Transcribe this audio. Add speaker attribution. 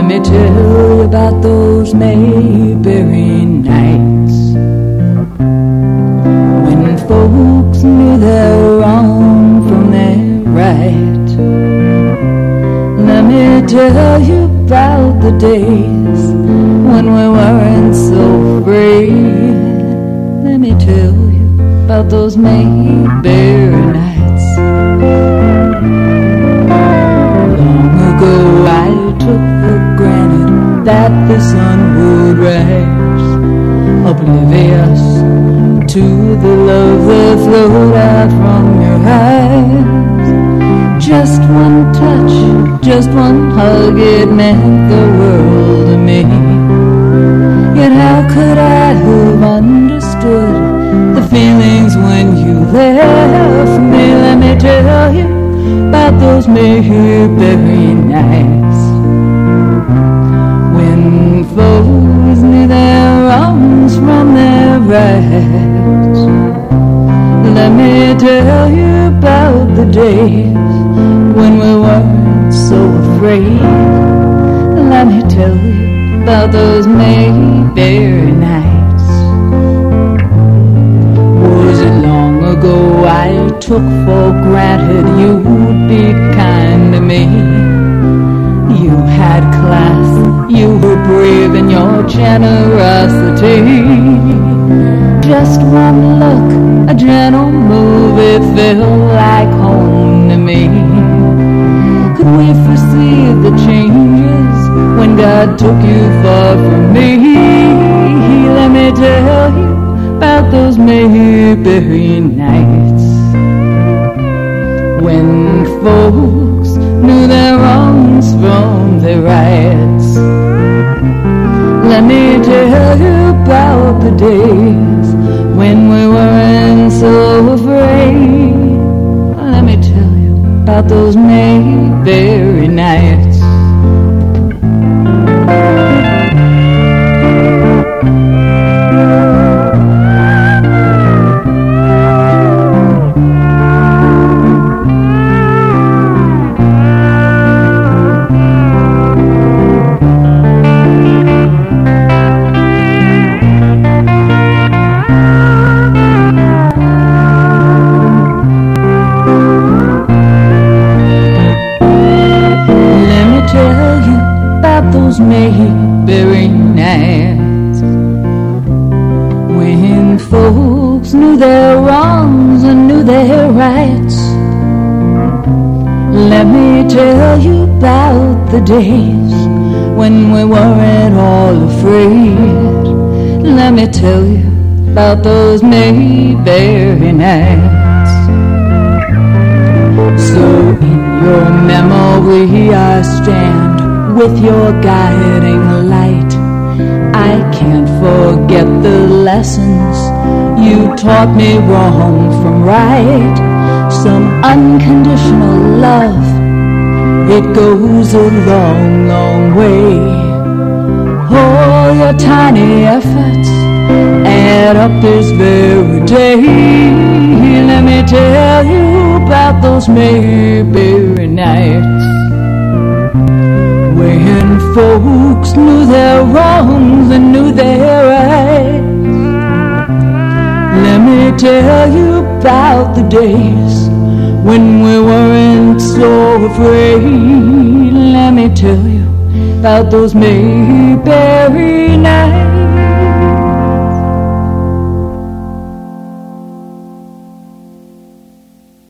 Speaker 1: me tell you about those Mayberry nights when folks knew their wrong from their right. Let me tell you about the days when we weren't so free. Let me tell you about those Mayberry nights. Long ago I took for granted that the sun would rise, oblivious to the love that flowed out from your eyes. Just one touch, just one hug, it meant the world to me. Yet how could I have understood the feelings when you left me? Let me tell you about those Mayberry nights when folks knew their wrongs from their rights. Let me tell you about the days when we weren't so afraid. Let me tell you about those Mayberry nights. Was it long ago I took for granted you would be kind to me? You had class, you were brave in your generosity. Just one look, a gentle move, it felt like home to me. Could we foresee the changes when God took you far from me? Let me tell you about those Mayberry nights when folks knew their wrongs from their rights. Let me tell you about the days when we weren't so afraid. Let me tell you about those Mayberry nights. Those Mayberry nights when folks knew their wrongs and knew their rights. Let me tell you about the days when we weren't all afraid. Let me tell you about those Mayberry nights. So in your memory I stand with your guiding light. I can't forget the lessons you taught me, wrong from right. Some unconditional love, it goes a long, long way. All your tiny efforts add up this very day. Let me tell you about those Mayberry nights when folks knew their wrongs and knew their rights. Let me tell you about the days when we weren't so afraid. Let me tell you about those Mayberry nights.